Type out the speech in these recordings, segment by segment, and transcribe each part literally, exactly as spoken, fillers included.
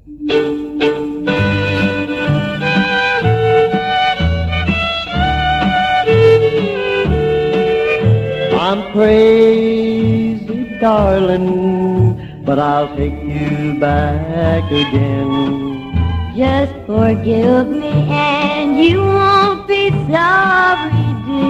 I'm crazy, darling, but I'll take you back again. Just forgive me and you won't be sorry,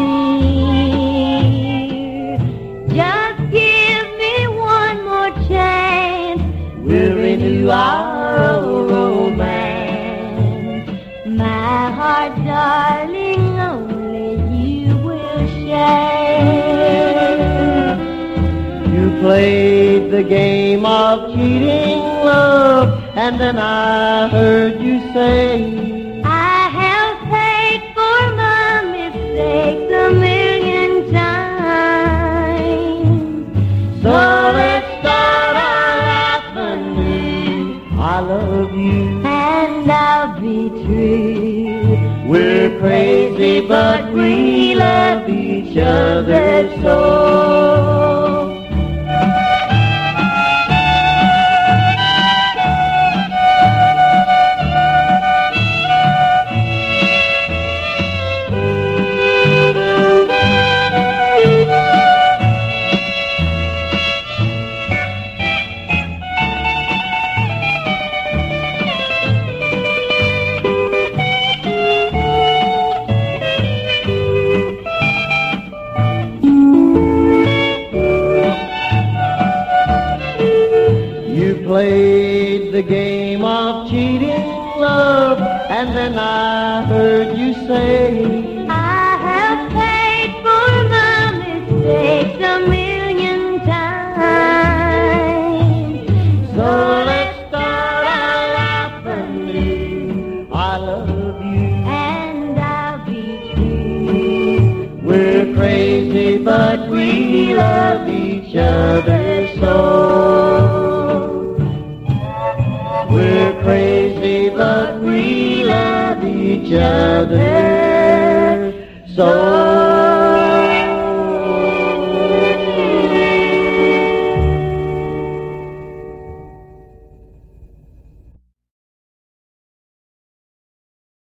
dear. Just give me one more chance. We'll renew our romance. My heart, darling, only you will share. You played the game of cheating love, and then I heard you say, I have paid for my mistakes a million times. so let's start our life anew. I love you, And I'll be true. we're crazy, but we love each other so. You played the game of cheating love, and then I heard you say, I have paid for my mistakes a million times. so let's start our life anew. I love you, And I'll be true. we're crazy, but we love each other so. We're crazy, but we love each other